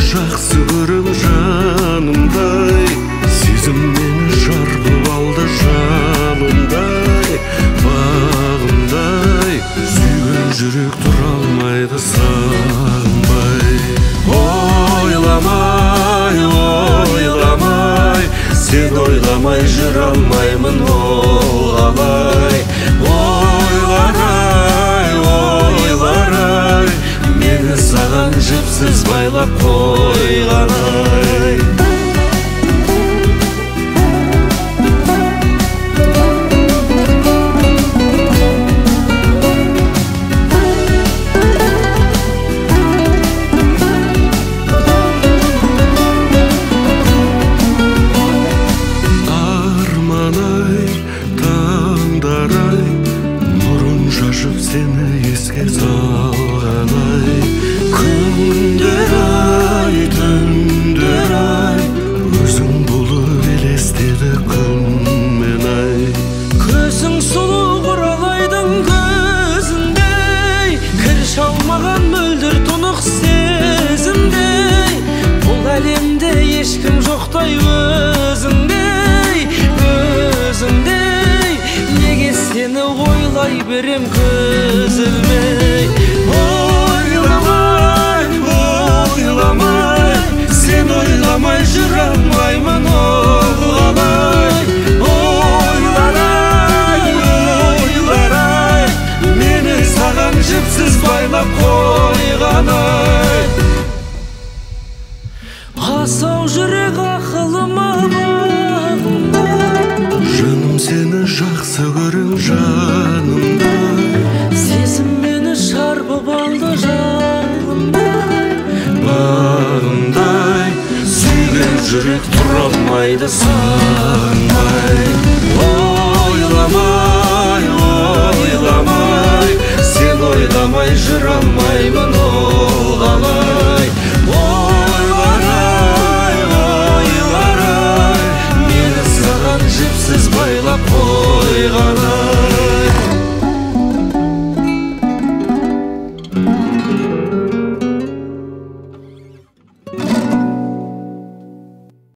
жақсы көрем жанымдай, сезім мені шарпып алды жалындай, бағымдай. Сүйген жүрек тұра алмайды сағынбай. Ойламай, ойламай, сен ойламай жүре алмаймын, ол қалай. Ойлар-ай, мені саған жіпсіз байлап қойған-ай. Сені еске салған-ай, күндер-ай, түндер-ай, өзің болып елестеді күн-мен-ай. Көзің сұлу құралайдың көзіндей, кір шалмаған мөлдір тұнық сезімдей. Бұл әлемде ешкім жоқтай өзіңдей, өзіңдей. Неге сені ойлай берем көз ілмей. Ойламай, ойламай, сен ойламай жүре алмаймын, ол қалай. Ойлар-ай, ойлар-ай, мені саған жіпсіз байлап қойған-ай. Асау жүрек ақылыма бағынды, жаным сені жақсы көрем жанымда, сезім мені шарпып алды жалындай, бағындай. Сүйген жүрек тұра алмайды сағынбай.